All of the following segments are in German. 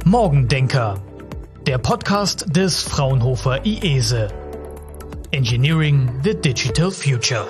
Morgendenker, der Podcast des Fraunhofer IESE. Engineering the Digital Future.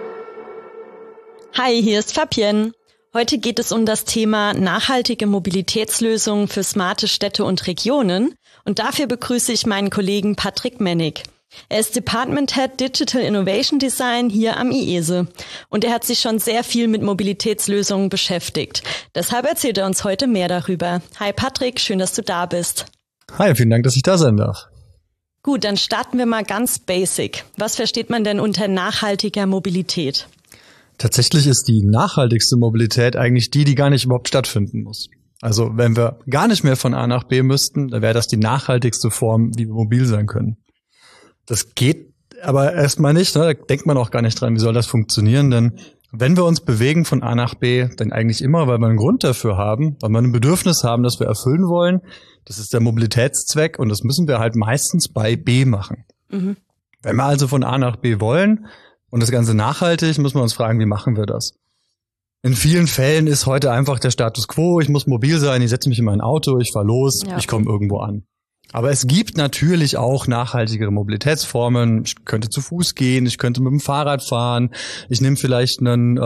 Hi, hier ist Fabienne. Heute geht es um das Thema nachhaltige Mobilitätslösungen für smarte Städte und Regionen. Und dafür begrüße ich meinen Kollegen Patrick Mennig. Er ist Department Head Digital Innovation Design hier am IESE. Und er hat sich schon sehr viel mit Mobilitätslösungen beschäftigt. Deshalb erzählt er uns heute mehr darüber. Hi Patrick, schön, dass du da bist. Hi, vielen Dank, dass ich da sein darf. Gut, dann starten wir mal ganz basic. Was versteht man denn unter nachhaltiger Mobilität? Tatsächlich ist die nachhaltigste Mobilität eigentlich die gar nicht überhaupt stattfinden muss. Also wenn wir gar nicht mehr von A nach B müssten, dann wäre das die nachhaltigste Form, wie wir mobil sein können. Das geht aber erstmal nicht, ne? Da denkt man auch gar nicht dran, wie soll das funktionieren, denn wenn wir uns bewegen von A nach B, dann eigentlich immer, weil wir einen Grund dafür haben, weil wir ein Bedürfnis haben, das wir erfüllen wollen. Das ist der Mobilitätszweck und das müssen wir halt meistens bei B machen. Mhm. Wenn wir also von A nach B wollen und das Ganze nachhaltig, müssen wir uns fragen, wie machen wir das? In vielen Fällen ist heute einfach der Status quo, ich muss mobil sein, ich setze mich in mein Auto, ich fahre los, Ich komme irgendwo an. Aber es gibt natürlich auch nachhaltigere Mobilitätsformen. Ich könnte zu Fuß gehen, ich könnte mit dem Fahrrad fahren, ich nehme vielleicht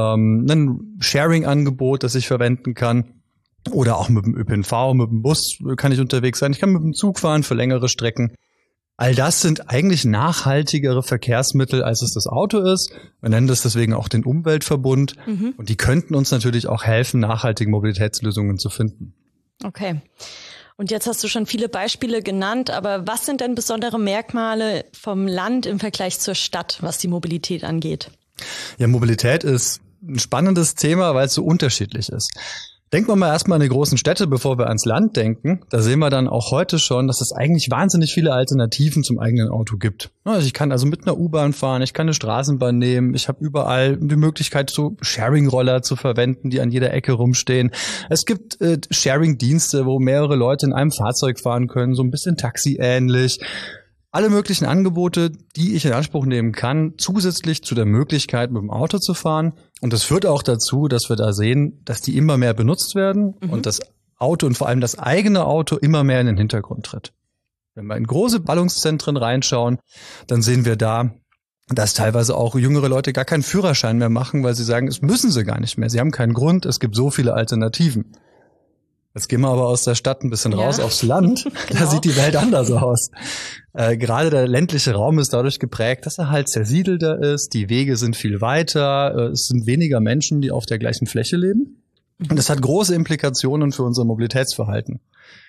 ein Sharing-Angebot, das ich verwenden kann. Oder auch mit dem ÖPNV, mit dem Bus kann ich unterwegs sein. Ich kann mit dem Zug fahren für längere Strecken. All das sind eigentlich nachhaltigere Verkehrsmittel, als es das Auto ist. Wir nennen das deswegen auch den Umweltverbund. Mhm. Und die könnten uns natürlich auch helfen, nachhaltige Mobilitätslösungen zu finden. Okay. Und jetzt hast du schon viele Beispiele genannt, aber was sind denn besondere Merkmale vom Land im Vergleich zur Stadt, was die Mobilität angeht? Ja, Mobilität ist ein spannendes Thema, weil es so unterschiedlich ist. Denken wir mal erstmal an die großen Städte, bevor wir ans Land denken. Da sehen wir dann auch heute schon, dass es eigentlich wahnsinnig viele Alternativen zum eigenen Auto gibt. Also ich kann also mit einer U-Bahn fahren, ich kann eine Straßenbahn nehmen, ich habe überall die Möglichkeit, so Sharing-Roller zu verwenden, die an jeder Ecke rumstehen. Es gibt Sharing-Dienste, wo mehrere Leute in einem Fahrzeug fahren können, so ein bisschen Taxi-ähnlich. Alle möglichen Angebote, die ich in Anspruch nehmen kann, zusätzlich zu der Möglichkeit, mit dem Auto zu fahren. Und das führt auch dazu, dass wir da sehen, dass die immer mehr benutzt werden und das Auto und vor allem das eigene Auto immer mehr in den Hintergrund tritt. Wenn wir in große Ballungszentren reinschauen, dann sehen wir da, dass teilweise auch jüngere Leute gar keinen Führerschein mehr machen, weil sie sagen, es müssen sie gar nicht mehr. Sie haben keinen Grund, es gibt so viele Alternativen. Jetzt gehen wir aber aus der Stadt ein bisschen raus aufs Land. Genau. Da sieht die Welt anders aus. Gerade der ländliche Raum ist dadurch geprägt, dass er halt zersiedelter ist. Die Wege sind viel weiter. Es sind weniger Menschen, die auf der gleichen Fläche leben. Und das hat große Implikationen für unser Mobilitätsverhalten.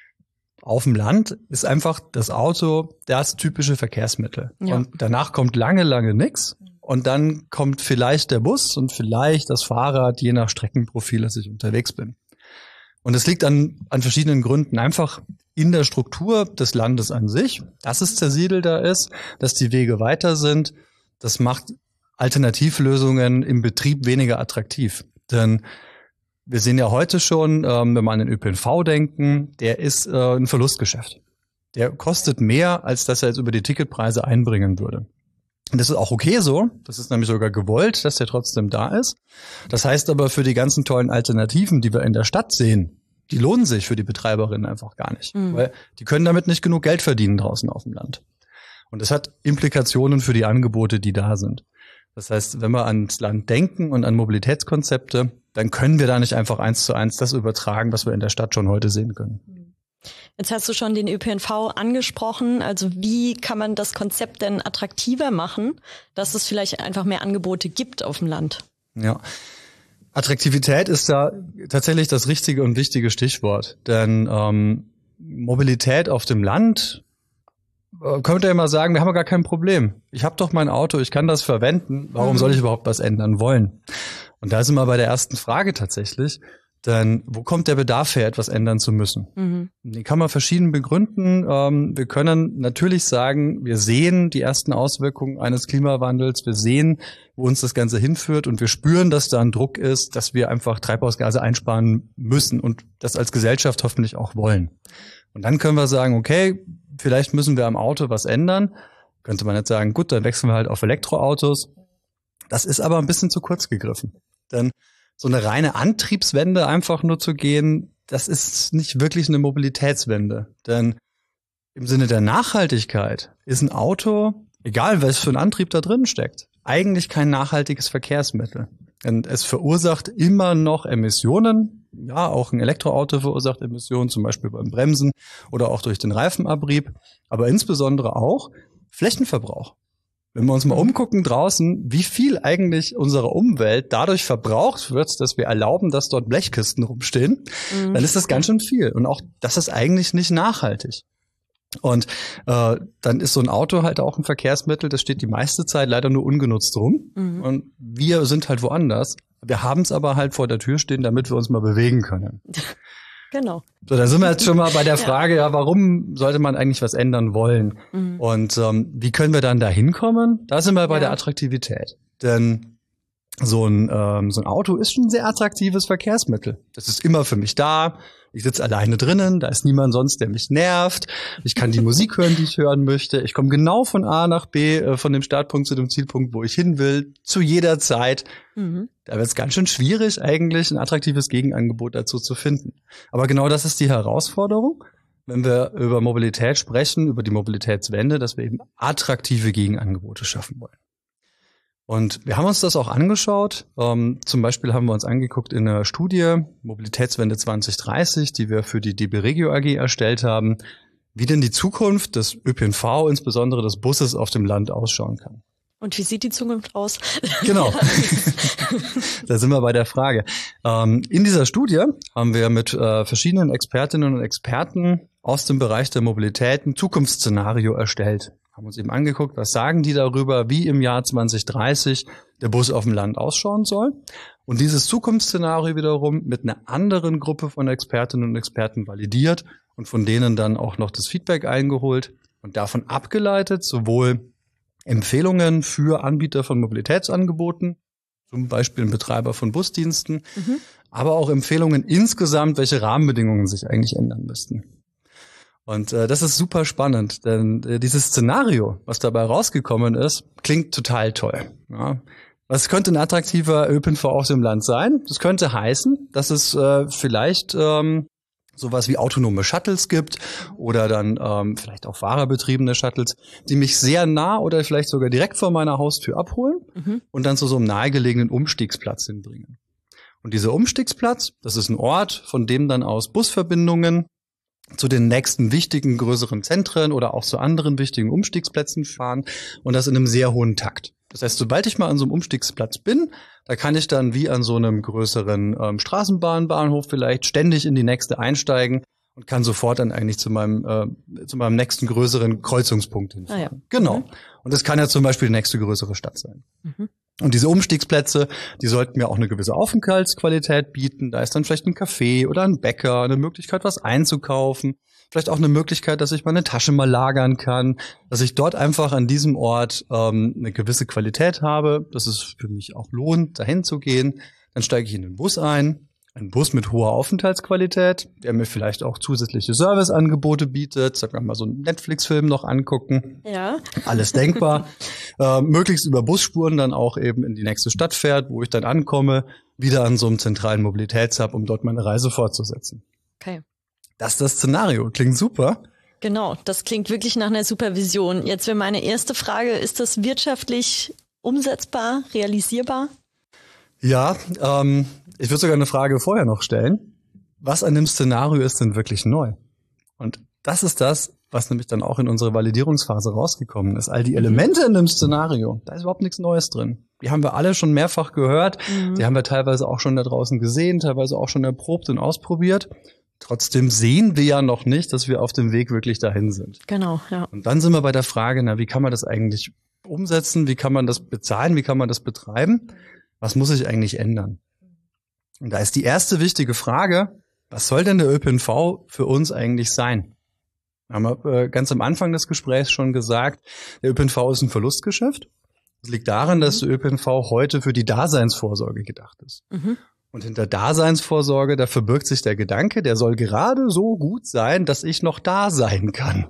Auf dem Land ist einfach das Auto das typische Verkehrsmittel. Ja. Und danach kommt lange, lange nichts. Und dann kommt vielleicht der Bus und vielleicht das Fahrrad, je nach Streckenprofil, dass ich unterwegs bin. Und es liegt an verschiedenen Gründen. Einfach in der Struktur des Landes an sich, dass es zersiedelter ist, dass die Wege weiter sind. Das macht Alternativlösungen im Betrieb weniger attraktiv. Denn wir sehen ja heute schon, wenn wir an den ÖPNV denken, der ist ein Verlustgeschäft. Der kostet mehr, als dass er jetzt über die Ticketpreise einbringen würde. Und das ist auch okay so. Das ist nämlich sogar gewollt, dass der trotzdem da ist. Das heißt aber, für die ganzen tollen Alternativen, die wir in der Stadt sehen, die lohnen sich für die Betreiberinnen einfach gar nicht. Weil die können damit nicht genug Geld verdienen draußen auf dem Land. Und das hat Implikationen für die Angebote, die da sind. Das heißt, wenn wir ans Land denken und an Mobilitätskonzepte, dann können wir da nicht einfach 1:1 das übertragen, was wir in der Stadt schon heute sehen können. Jetzt hast du schon den ÖPNV angesprochen. Also wie kann man das Konzept denn attraktiver machen, dass es vielleicht einfach mehr Angebote gibt auf dem Land? Ja, Attraktivität ist da tatsächlich das richtige und wichtige Stichwort. Denn Mobilität auf dem Land, könnte ja immer sagen, wir haben ja gar kein Problem. Ich habe doch mein Auto, ich kann das verwenden. Warum soll ich überhaupt was ändern wollen? Und da sind wir bei der ersten Frage tatsächlich. Denn wo kommt der Bedarf her, etwas ändern zu müssen? Den kann man verschieden begründen. Wir können natürlich sagen, wir sehen die ersten Auswirkungen eines Klimawandels. Wir sehen, wo uns das Ganze hinführt. Und wir spüren, dass da ein Druck ist, dass wir einfach Treibhausgase einsparen müssen und das als Gesellschaft hoffentlich auch wollen. Und dann können wir sagen, okay, vielleicht müssen wir am Auto was ändern. Könnte man jetzt sagen, gut, dann wechseln wir halt auf Elektroautos. Das ist aber ein bisschen zu kurz gegriffen. Denn so eine reine Antriebswende einfach nur zu gehen, das ist nicht wirklich eine Mobilitätswende. Denn im Sinne der Nachhaltigkeit ist ein Auto, egal was für ein Antrieb da drin steckt, eigentlich kein nachhaltiges Verkehrsmittel. Und es verursacht immer noch Emissionen. Ja, auch ein Elektroauto verursacht Emissionen, zum Beispiel beim Bremsen oder auch durch den Reifenabrieb. Aber insbesondere auch Flächenverbrauch. Wenn wir uns mal umgucken draußen, wie viel eigentlich unsere Umwelt dadurch verbraucht wird, dass wir erlauben, dass dort Blechkisten rumstehen, dann ist das ganz schön viel. Und auch das ist eigentlich nicht nachhaltig. Und dann ist so ein Auto halt auch ein Verkehrsmittel, das steht die meiste Zeit leider nur ungenutzt rum. Und wir sind halt woanders. Wir haben es aber halt vor der Tür stehen, damit wir uns mal bewegen können. Genau. So, da sind wir jetzt schon mal bei der Frage, ja, warum sollte man eigentlich was ändern wollen? Und wie können wir dann da hinkommen? Da sind wir bei der Attraktivität. Denn so ein Auto ist schon ein sehr attraktives Verkehrsmittel. Das ist immer für mich da. Ich sitze alleine drinnen, da ist niemand sonst, der mich nervt. Ich kann die Musik hören, die ich hören möchte. Ich komme genau von A nach B, von dem Startpunkt zu dem Zielpunkt, wo ich hin will, zu jeder Zeit. Da wird es ganz schön schwierig, eigentlich ein attraktives Gegenangebot dazu zu finden. Aber genau das ist die Herausforderung, wenn wir über Mobilität sprechen, über die Mobilitätswende, dass wir eben attraktive Gegenangebote schaffen wollen. Und wir haben uns das auch angeschaut. Zum Beispiel haben wir uns angeguckt in einer Studie, Mobilitätswende 2030, die wir für die DB Regio AG erstellt haben, wie denn die Zukunft des ÖPNV, insbesondere des Busses auf dem Land, ausschauen kann. Und wie sieht die Zukunft aus? Genau. Da sind wir bei der Frage. In dieser Studie haben wir mit verschiedenen Expertinnen und Experten aus dem Bereich der Mobilität ein Zukunftsszenario erstellt. Haben uns eben angeguckt, was sagen die darüber, wie im Jahr 2030 der Bus auf dem Land ausschauen soll. Und dieses Zukunftsszenario wiederum mit einer anderen Gruppe von Expertinnen und Experten validiert und von denen dann auch noch das Feedback eingeholt und davon abgeleitet sowohl Empfehlungen für Anbieter von Mobilitätsangeboten, zum Beispiel ein Betreiber von Busdiensten, aber auch Empfehlungen insgesamt, welche Rahmenbedingungen sich eigentlich ändern müssten. Und das ist super spannend, denn dieses Szenario, was dabei rausgekommen ist, klingt total toll. Ja. Was könnte ein attraktiver ÖPNV auf dem Land sein? Das könnte heißen, dass es vielleicht sowas wie autonome Shuttles gibt oder dann vielleicht auch fahrerbetriebene Shuttles, die mich sehr nah oder vielleicht sogar direkt vor meiner Haustür abholen und dann zu so einem nahegelegenen Umstiegsplatz hinbringen. Und dieser Umstiegsplatz, das ist ein Ort, von dem dann aus Busverbindungen zu den nächsten wichtigen, größeren Zentren oder auch zu anderen wichtigen Umstiegsplätzen fahren und das in einem sehr hohen Takt. Das heißt, sobald ich mal an so einem Umstiegsplatz bin, da kann ich dann wie an so einem größeren Straßenbahnbahnhof vielleicht ständig in die nächste einsteigen und kann sofort dann eigentlich zu meinem nächsten größeren Kreuzungspunkt hinfahren. Ah ja. Genau. Und das kann ja zum Beispiel die nächste größere Stadt sein. Und diese Umstiegsplätze, die sollten mir auch eine gewisse Aufenthaltsqualität bieten. Da ist dann vielleicht ein Café oder ein Bäcker, eine Möglichkeit, was einzukaufen. Vielleicht auch eine Möglichkeit, dass ich meine Tasche mal lagern kann, dass ich dort einfach an diesem Ort eine gewisse Qualität habe, dass es für mich auch lohnt, dahin zu gehen. Dann steige ich in den Bus ein. Ein Bus mit hoher Aufenthaltsqualität, der mir vielleicht auch zusätzliche Serviceangebote bietet. Sagen wir mal so einen Netflix-Film noch angucken. Ja. Alles denkbar. Möglichst über Busspuren dann auch eben in die nächste Stadt fährt, wo ich dann ankomme, wieder an so einem zentralen Mobilitätshub, um dort meine Reise fortzusetzen. Okay. Das ist das Szenario. Klingt super. Genau, das klingt wirklich nach einer Supervision. Jetzt wäre meine erste Frage, ist das wirtschaftlich umsetzbar, realisierbar? Ja, ich würde sogar eine Frage vorher noch stellen. Was an dem Szenario ist denn wirklich neu? Und das ist das, was nämlich dann auch in unserer Validierungsphase rausgekommen ist. All die Elemente in dem Szenario, da ist überhaupt nichts Neues drin. Die haben wir alle schon mehrfach gehört. Die haben wir teilweise auch schon da draußen gesehen, teilweise auch schon erprobt und ausprobiert. Trotzdem sehen wir ja noch nicht, dass wir auf dem Weg wirklich dahin sind. Genau, ja. Und dann sind wir bei der Frage, wie kann man das eigentlich umsetzen? Wie kann man das bezahlen? Wie kann man das betreiben? Was muss sich eigentlich ändern? Und da ist die erste wichtige Frage, was soll denn der ÖPNV für uns eigentlich sein? Wir haben ganz am Anfang des Gesprächs schon gesagt, der ÖPNV ist ein Verlustgeschäft. Das liegt daran, dass der ÖPNV heute für die Daseinsvorsorge gedacht ist. Und hinter Daseinsvorsorge, da verbirgt sich der Gedanke, der soll gerade so gut sein, dass ich noch da sein kann.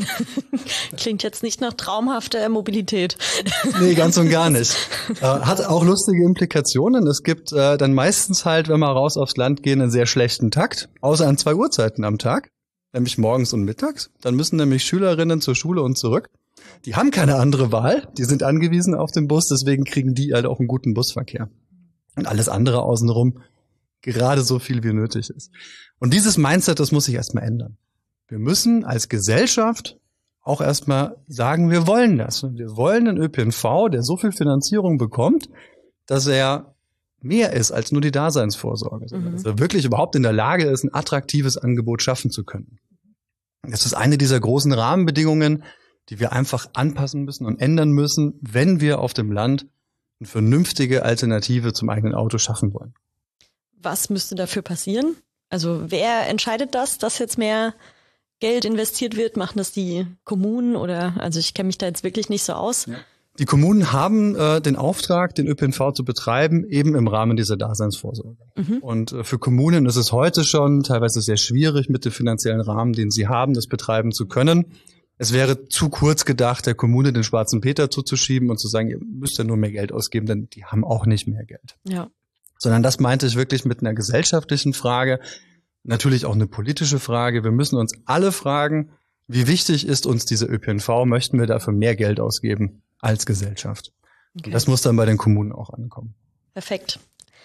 Klingt jetzt nicht nach traumhafter Mobilität. Nee, ganz und gar nicht. Hat auch lustige Implikationen. Es gibt dann meistens halt, wenn wir raus aufs Land gehen, einen sehr schlechten Takt, außer an 2 Uhrzeiten am Tag, nämlich morgens und mittags. Dann müssen nämlich Schülerinnen zur Schule und zurück. Die haben keine andere Wahl, die sind angewiesen auf den Bus, deswegen kriegen die halt auch einen guten Busverkehr. Und alles andere außenrum gerade so viel wie nötig ist. Und dieses Mindset, das muss sich erstmal ändern. Wir müssen als Gesellschaft auch erstmal sagen, wir wollen das. Wir wollen einen ÖPNV, der so viel Finanzierung bekommt, dass er mehr ist als nur die Daseinsvorsorge, sondern dass er wirklich überhaupt in der Lage ist, ein attraktives Angebot schaffen zu können. Das ist eine dieser großen Rahmenbedingungen, die wir einfach anpassen müssen und ändern müssen, wenn wir auf dem Land eine vernünftige Alternative zum eigenen Auto schaffen wollen. Was müsste dafür passieren? Also wer entscheidet das, dass jetzt mehr Geld investiert wird? Machen das die Kommunen oder, also ich kenne mich da jetzt wirklich nicht so aus. Ja. Die Kommunen haben den Auftrag, den ÖPNV zu betreiben, eben im Rahmen dieser Daseinsvorsorge. Und für Kommunen ist es heute schon teilweise sehr schwierig, mit dem finanziellen Rahmen, den sie haben, das betreiben zu können. Es wäre zu kurz gedacht, der Kommune den schwarzen Peter zuzuschieben und zu sagen, ihr müsst ja nur mehr Geld ausgeben, denn die haben auch nicht mehr Geld. Ja. Sondern das meinte ich wirklich mit einer gesellschaftlichen Frage, natürlich auch eine politische Frage. Wir müssen uns alle fragen, wie wichtig ist uns dieser ÖPNV? Möchten wir dafür mehr Geld ausgeben als Gesellschaft? Okay. Und das muss dann bei den Kommunen auch ankommen. Perfekt.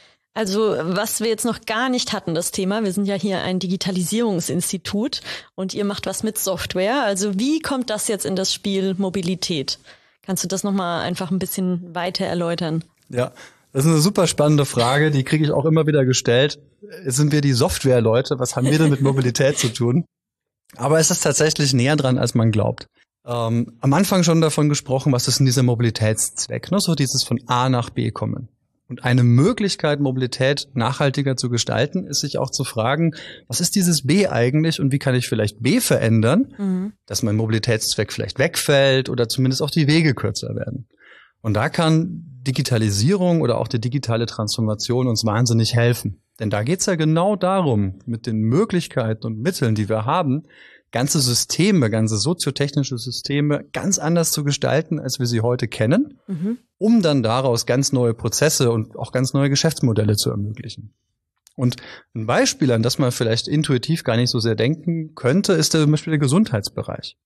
Also was wir jetzt noch gar nicht hatten, das Thema, wir sind ja hier ein Digitalisierungsinstitut und ihr macht was mit Software. Also wie kommt das jetzt in das Spiel Mobilität? Kannst du das nochmal einfach ein bisschen weiter erläutern? Ja, das ist eine super spannende Frage, die kriege ich auch immer wieder gestellt. Sind wir die Software-Leute? Was haben wir denn mit Mobilität zu tun? Aber es ist tatsächlich näher dran, als man glaubt. Am Anfang schon davon gesprochen, was ist denn dieser Mobilitätszweck? Ne? So dieses von A nach B kommen. Und eine Möglichkeit, Mobilität nachhaltiger zu gestalten, ist sich auch zu fragen, was ist dieses B eigentlich und wie kann ich vielleicht B verändern, dass mein Mobilitätszweck vielleicht wegfällt oder zumindest auch die Wege kürzer werden. Und da kann Digitalisierung oder auch die digitale Transformation uns wahnsinnig helfen. Denn da geht's ja genau darum, mit den Möglichkeiten und Mitteln, die wir haben, ganze Systeme, ganze soziotechnische Systeme ganz anders zu gestalten, als wir sie heute kennen, um dann daraus ganz neue Prozesse und auch ganz neue Geschäftsmodelle zu ermöglichen. Und ein Beispiel, an das man vielleicht intuitiv gar nicht so sehr denken könnte, ist zum Beispiel der Gesundheitsbereich.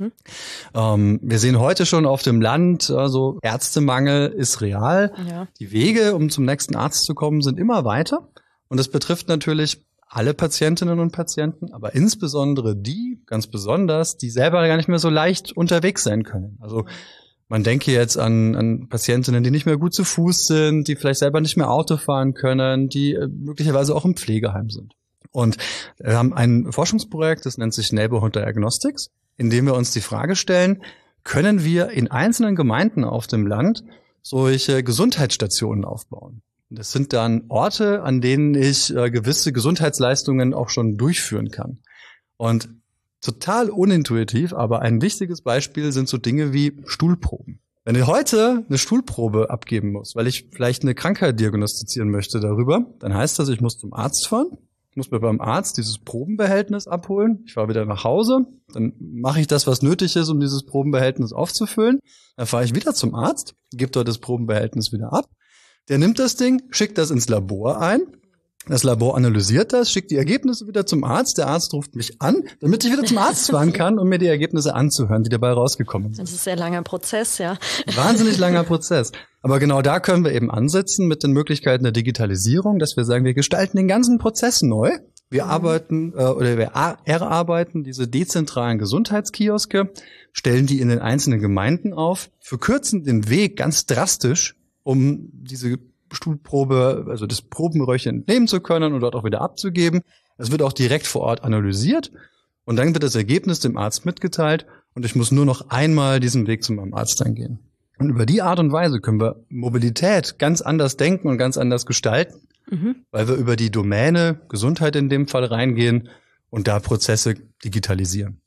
Wir sehen heute schon auf dem Land, also Ärztemangel ist real. Ja. Die Wege, um zum nächsten Arzt zu kommen, sind immer weiter. Und das betrifft natürlich alle Patientinnen und Patienten, aber insbesondere die, ganz besonders, die selber gar nicht mehr so leicht unterwegs sein können. Also man denke jetzt an Patientinnen, die nicht mehr gut zu Fuß sind, die vielleicht selber nicht mehr Auto fahren können, die möglicherweise auch im Pflegeheim sind. Und wir haben ein Forschungsprojekt, das nennt sich Neighborhood Diagnostics, in dem wir uns die Frage stellen, können wir in einzelnen Gemeinden auf dem Land solche Gesundheitsstationen aufbauen? Das sind dann Orte, an denen ich gewisse Gesundheitsleistungen auch schon durchführen kann. Und total unintuitiv, aber ein wichtiges Beispiel sind so Dinge wie Stuhlproben. Wenn ich heute eine Stuhlprobe abgeben muss, weil ich vielleicht eine Krankheit diagnostizieren möchte darüber, dann heißt das, ich muss zum Arzt fahren. Ich muss mir beim Arzt dieses Probenbehältnis abholen. Ich fahre wieder nach Hause. Dann mache ich das, was nötig ist, um dieses Probenbehältnis aufzufüllen. Dann fahre ich wieder zum Arzt, gebe dort das Probenbehältnis wieder ab. Der nimmt das Ding, schickt das ins Labor ein. Das Labor analysiert das, schickt die Ergebnisse wieder zum Arzt. Der Arzt ruft mich an, damit ich wieder zum Arzt fahren kann, um mir die Ergebnisse anzuhören, die dabei rausgekommen sind. Das ist ein sehr langer Prozess, ja. Wahnsinnig langer Prozess. Aber genau da können wir eben ansetzen mit den Möglichkeiten der Digitalisierung, dass wir sagen, wir gestalten den ganzen Prozess neu. Wir arbeiten wir erarbeiten diese dezentralen Gesundheitskioske, stellen die in den einzelnen Gemeinden auf, verkürzen den Weg ganz drastisch, um diese Stuhlprobe, also das Probenröhrchen entnehmen zu können und dort auch wieder abzugeben. Es wird auch direkt vor Ort analysiert und dann wird das Ergebnis dem Arzt mitgeteilt und ich muss nur noch einmal diesen Weg zu meinem Arzt eingehen. Und über die Art und Weise können wir Mobilität ganz anders denken und ganz anders gestalten, weil wir über die Domäne Gesundheit in dem Fall reingehen und da Prozesse digitalisieren.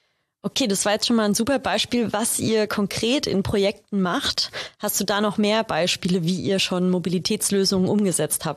Okay, das war jetzt schon mal ein super Beispiel, was ihr konkret in Projekten macht. Hast du da noch mehr Beispiele, wie ihr schon Mobilitätslösungen umgesetzt habt?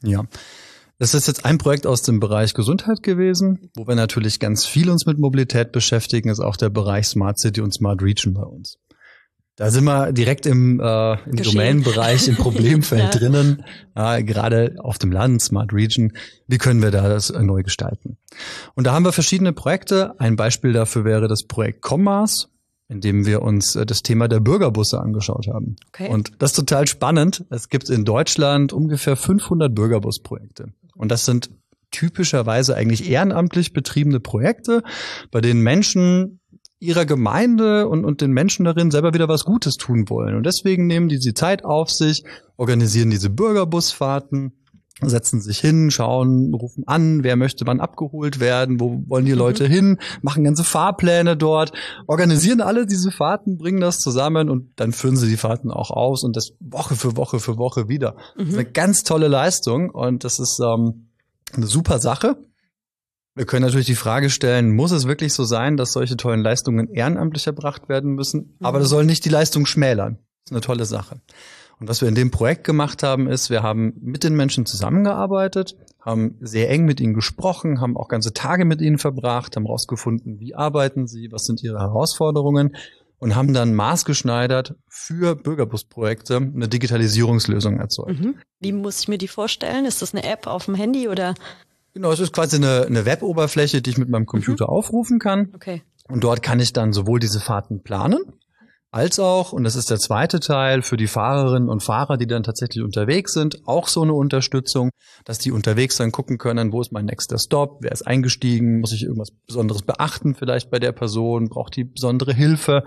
Ja. Das ist jetzt ein Projekt aus dem Bereich Gesundheit gewesen, wo wir natürlich ganz viel uns mit Mobilität beschäftigen, ist auch der Bereich Smart City und Smart Region bei uns. Da sind wir direkt im Domänenbereich, im Problemfeld drinnen, gerade auf dem Land, Smart Region. Wie können wir da das neu gestalten? Und da haben wir verschiedene Projekte. Ein Beispiel dafür wäre das Projekt Commas, in dem wir uns das Thema der Bürgerbusse angeschaut haben. Okay. Und das ist total spannend. Es gibt in Deutschland ungefähr 500 Bürgerbusprojekte. Und das sind typischerweise eigentlich ehrenamtlich betriebene Projekte, bei denen Menschen ihrer Gemeinde und den Menschen darin selber wieder was Gutes tun wollen. Und deswegen nehmen die Zeit auf sich, organisieren diese Bürgerbusfahrten, setzen sich hin, schauen, rufen an, wer möchte wann abgeholt werden, wo wollen die Leute hin, machen ganze Fahrpläne dort, organisieren alle diese Fahrten, bringen das zusammen und dann führen sie die Fahrten auch aus und das Woche für Woche für Woche wieder. Das ist eine ganz tolle Leistung und das ist eine super Sache. Wir können natürlich die Frage stellen, muss es wirklich so sein, dass solche tollen Leistungen ehrenamtlich erbracht werden müssen? Aber das soll nicht die Leistung schmälern. Das ist eine tolle Sache. Und was wir in dem Projekt gemacht haben, ist, wir haben mit den Menschen zusammengearbeitet, haben sehr eng mit ihnen gesprochen, haben auch ganze Tage mit ihnen verbracht, haben rausgefunden, wie arbeiten sie, was sind ihre Herausforderungen und haben dann maßgeschneidert für Bürgerbusprojekte eine Digitalisierungslösung erzeugt. Wie muss ich mir die vorstellen? Ist das eine App auf dem Handy oder? Genau, es ist quasi eine Web-Oberfläche, die ich mit meinem Computer aufrufen kann. Okay. Und dort kann ich dann sowohl diese Fahrten planen, als auch, und das ist der zweite Teil, für die Fahrerinnen und Fahrer, die dann tatsächlich unterwegs sind, auch so eine Unterstützung, dass die unterwegs dann gucken können, wo ist mein nächster Stop, wer ist eingestiegen, muss ich irgendwas Besonderes beachten vielleicht bei der Person, braucht die besondere Hilfe,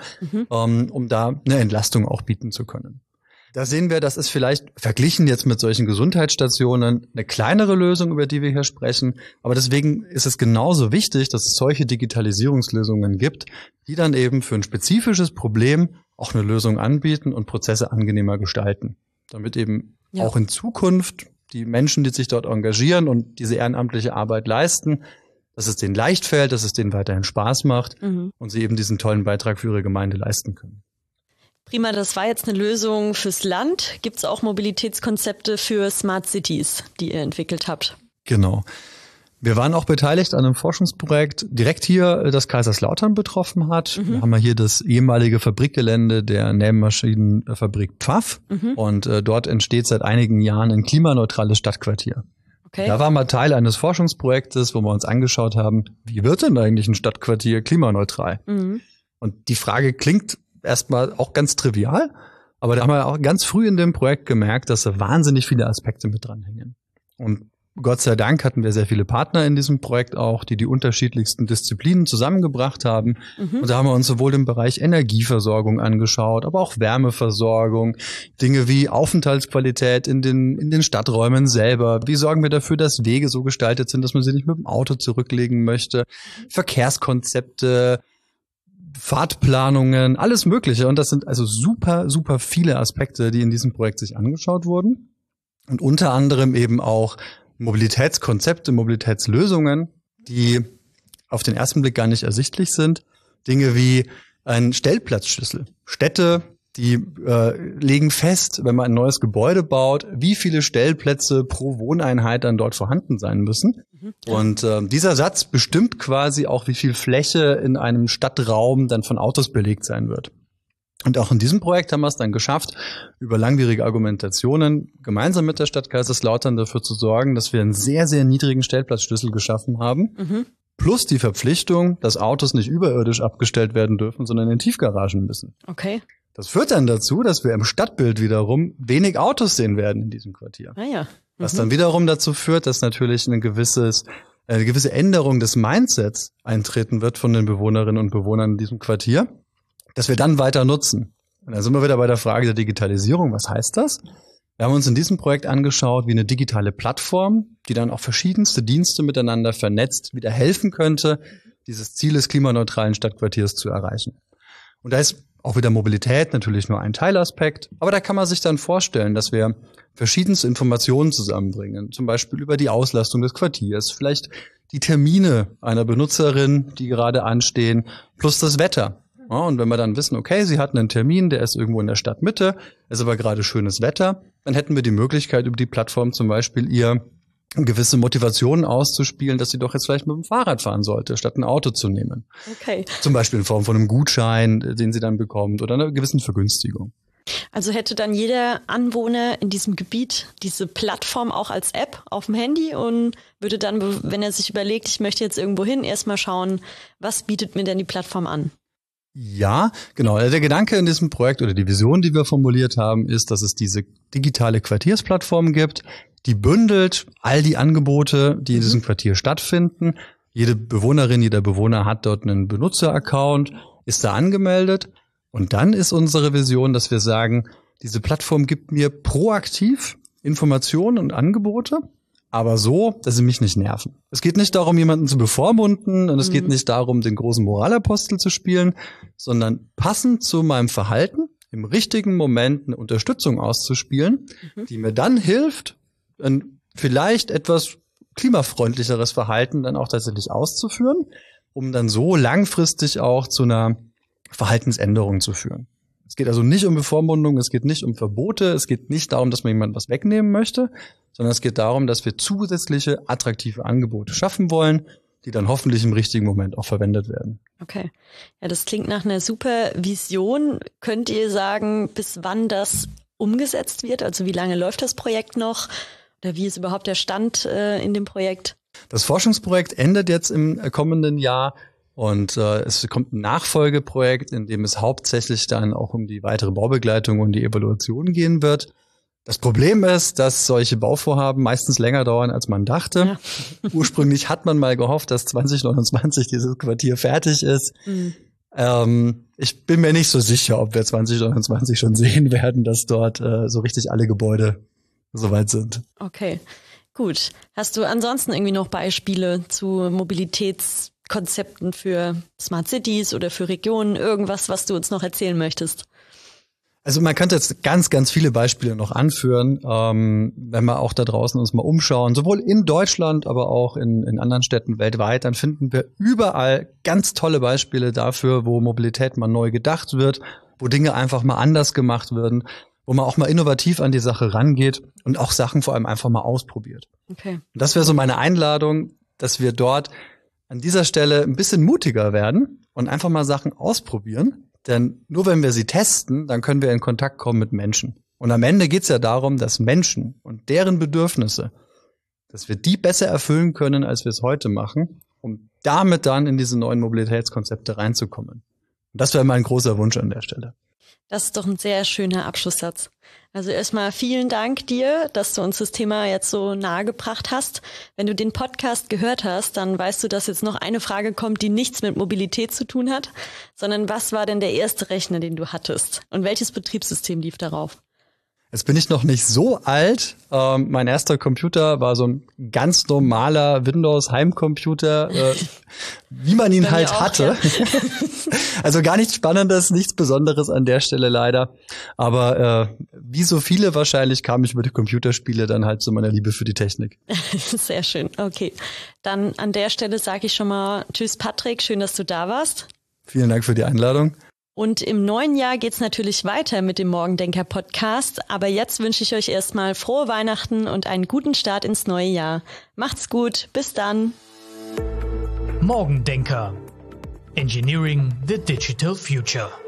um da eine Entlastung auch bieten zu können. Da sehen wir, das ist vielleicht verglichen jetzt mit solchen Gesundheitsstationen eine kleinere Lösung, über die wir hier sprechen. Aber deswegen ist es genauso wichtig, dass es solche Digitalisierungslösungen gibt, die dann eben für ein spezifisches Problem auch eine Lösung anbieten und Prozesse angenehmer gestalten. Damit eben auch in Zukunft die Menschen, die sich dort engagieren und diese ehrenamtliche Arbeit leisten, dass es denen leicht fällt, dass es denen weiterhin Spaß macht und sie eben diesen tollen Beitrag für ihre Gemeinde leisten können. Prima, das war jetzt eine Lösung fürs Land. Gibt es auch Mobilitätskonzepte für Smart Cities, die ihr entwickelt habt? Genau. Wir waren auch beteiligt an einem Forschungsprojekt, direkt hier das Kaiserslautern betroffen hat. Wir haben hier das ehemalige Fabrikgelände der Nähmaschinenfabrik Pfaff und dort entsteht seit einigen Jahren ein klimaneutrales Stadtquartier. Okay. Da war mal Teil eines Forschungsprojektes, wo wir uns angeschaut haben, wie wird denn eigentlich ein Stadtquartier klimaneutral? Und die Frage klingt erstmal auch ganz trivial, aber da haben wir auch ganz früh in dem Projekt gemerkt, dass da wahnsinnig viele Aspekte mit dranhängen. Und Gott sei Dank hatten wir sehr viele Partner in diesem Projekt auch, die unterschiedlichsten Disziplinen zusammengebracht haben. Und da haben wir uns sowohl im Bereich Energieversorgung angeschaut, aber auch Wärmeversorgung, Dinge wie Aufenthaltsqualität in den Stadträumen selber. Wie sorgen wir dafür, dass Wege so gestaltet sind, dass man sie nicht mit dem Auto zurücklegen möchte? Verkehrskonzepte, Fahrtplanungen, alles Mögliche. Und das sind also super, super viele Aspekte, die in diesem Projekt sich angeschaut wurden. Und unter anderem eben auch Mobilitätskonzepte, Mobilitätslösungen, die auf den ersten Blick gar nicht ersichtlich sind. Dinge wie ein Stellplatzschlüssel. Städte, die legen fest, wenn man ein neues Gebäude baut, wie viele Stellplätze pro Wohneinheit dann dort vorhanden sein müssen. Und dieser Satz bestimmt quasi auch, wie viel Fläche in einem Stadtraum dann von Autos belegt sein wird. Und auch in diesem Projekt haben wir es dann geschafft, über langwierige Argumentationen gemeinsam mit der Stadt Kaiserslautern dafür zu sorgen, dass wir einen sehr, sehr niedrigen Stellplatzschlüssel geschaffen haben. Plus die Verpflichtung, dass Autos nicht überirdisch abgestellt werden dürfen, sondern in Tiefgaragen müssen. Okay. Das führt dann dazu, dass wir im Stadtbild wiederum wenig Autos sehen werden in diesem Quartier. Was dann wiederum dazu führt, dass natürlich eine gewisse Änderung des Mindsets eintreten wird von den Bewohnerinnen und Bewohnern in diesem Quartier, dass wir dann weiter nutzen. Und dann sind wir wieder bei der Frage der Digitalisierung. Was heißt das? Wir haben uns in diesem Projekt angeschaut, wie eine digitale Plattform, die dann auch verschiedenste Dienste miteinander vernetzt, wieder helfen könnte, dieses Ziel des klimaneutralen Stadtquartiers zu erreichen. Und da ist auch wieder Mobilität natürlich nur ein Teilaspekt, aber da kann man sich dann vorstellen, dass wir verschiedenste Informationen zusammenbringen, zum Beispiel über die Auslastung des Quartiers, vielleicht die Termine einer Benutzerin, die gerade anstehen, plus das Wetter. Ja, und wenn wir dann wissen, okay, sie hat einen Termin, der ist irgendwo in der Stadtmitte, ist aber gerade schönes Wetter, dann hätten wir die Möglichkeit, über die Plattform zum Beispiel ihr gewisse Motivationen auszuspielen, dass sie doch jetzt vielleicht mit dem Fahrrad fahren sollte, statt ein Auto zu nehmen. Okay. Zum Beispiel in Form von einem Gutschein, den sie dann bekommt, oder einer gewissen Vergünstigung. Also hätte dann jeder Anwohner in diesem Gebiet diese Plattform auch als App auf dem Handy und würde dann, wenn er sich überlegt, ich möchte jetzt irgendwo hin, erstmal schauen, was bietet mir denn die Plattform an? Ja, genau. Der Gedanke in diesem Projekt oder die Vision, die wir formuliert haben, ist, dass es diese digitale Quartiersplattform gibt, die bündelt all die Angebote, die in diesem Quartier stattfinden. Jede Bewohnerin, jeder Bewohner hat dort einen Benutzeraccount, ist da angemeldet. Und dann ist unsere Vision, dass wir sagen, diese Plattform gibt mir proaktiv Informationen und Angebote, aber so, dass sie mich nicht nerven. Es geht nicht darum, jemanden zu bevormunden, und es geht nicht darum, den großen Moralapostel zu spielen, sondern passend zu meinem Verhalten im richtigen Moment eine Unterstützung auszuspielen, die mir dann hilft, ein vielleicht etwas klimafreundlicheres Verhalten dann auch tatsächlich auszuführen, um dann so langfristig auch zu einer Verhaltensänderung zu führen. Es geht also nicht um Bevormundung, es geht nicht um Verbote, es geht nicht darum, dass man jemandem was wegnehmen möchte, sondern es geht darum, dass wir zusätzliche attraktive Angebote schaffen wollen, die dann hoffentlich im richtigen Moment auch verwendet werden. Okay. Ja, das klingt nach einer super Vision. Könnt ihr sagen, bis wann das umgesetzt wird? Also wie lange läuft das Projekt noch? Oder wie ist überhaupt der Stand in dem Projekt? Das Forschungsprojekt endet jetzt im kommenden Jahr und es kommt ein Nachfolgeprojekt, in dem es hauptsächlich dann auch um die weitere Baubegleitung und die Evaluation gehen wird. Das Problem ist, dass solche Bauvorhaben meistens länger dauern, als man dachte. Ja. Ursprünglich hat man mal gehofft, dass 2029 dieses Quartier fertig ist. Ich bin mir nicht so sicher, ob wir 2029 schon sehen werden, dass dort so richtig alle Gebäude soweit sind. Okay, gut. Hast du ansonsten irgendwie noch Beispiele zu Mobilitätskonzepten für Smart Cities oder für Regionen? Irgendwas, was du uns noch erzählen möchtest? Also man könnte jetzt ganz, ganz viele Beispiele noch anführen, wenn wir auch da draußen uns mal umschauen, sowohl in Deutschland, aber auch in anderen Städten weltweit, dann finden wir überall ganz tolle Beispiele dafür, wo Mobilität mal neu gedacht wird, wo Dinge einfach mal anders gemacht werden, wo man auch mal innovativ an die Sache rangeht und auch Sachen vor allem einfach mal ausprobiert. Okay. Und das wäre so meine Einladung, dass wir dort an dieser Stelle ein bisschen mutiger werden und einfach mal Sachen ausprobieren. Denn nur wenn wir sie testen, dann können wir in Kontakt kommen mit Menschen. Und am Ende geht es ja darum, dass Menschen und deren Bedürfnisse, dass wir die besser erfüllen können, als wir es heute machen, um damit dann in diese neuen Mobilitätskonzepte reinzukommen. Und das wäre mein großer Wunsch an der Stelle. Das ist doch ein sehr schöner Abschlusssatz. Also erstmal vielen Dank dir, dass du uns das Thema jetzt so nahe gebracht hast. Wenn du den Podcast gehört hast, dann weißt du, dass jetzt noch eine Frage kommt, die nichts mit Mobilität zu tun hat, sondern was war denn der erste Rechner, den du hattest? Und welches Betriebssystem lief darauf? Jetzt bin ich noch nicht so alt. Mein erster Computer war so ein ganz normaler Windows-Heimcomputer, wie man ihn halt auch hatte. Ja. Also gar nichts Spannendes, nichts Besonderes an der Stelle leider. Aber wie so viele wahrscheinlich kam ich über die Computerspiele dann halt zu meiner Liebe für die Technik. Sehr schön, okay. Dann an der Stelle sage ich schon mal Tschüss Patrick, schön, dass du da warst. Vielen Dank für die Einladung. Und im neuen Jahr geht's natürlich weiter mit dem Morgendenker-Podcast. Aber jetzt wünsche ich euch erstmal frohe Weihnachten und einen guten Start ins neue Jahr. Macht's gut, bis dann. Morgendenker. Engineering the Digital Future.